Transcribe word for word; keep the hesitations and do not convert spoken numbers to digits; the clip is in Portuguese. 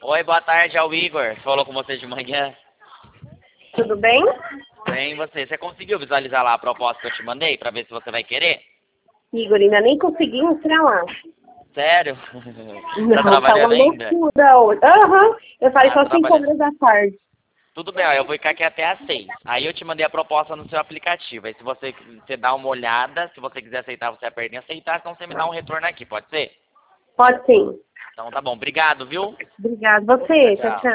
Oi, boa tarde, é o Igor. Falou com você de manhã. Tudo bem? Bem, você. Você conseguiu visualizar lá a proposta que eu te mandei pra ver se você vai querer? Igor, ainda nem consegui entrar lá. Sério? Não, Tá tá uma trabalhando ainda? loucura hoje. Aham, eu falei Ah, só cinco trabalhando. horas da tarde. Tudo bem, ó, eu vou ficar aqui até às seis. Aí eu te mandei a proposta no seu aplicativo. Aí se você, você dá uma olhada, se você quiser aceitar, você aperta em aceitar, senão você me dá um retorno aqui, pode ser? Pode sim. Então tá bom, obrigado, viu? Obrigada. Tchau, Você, tchau, tchau. tchau.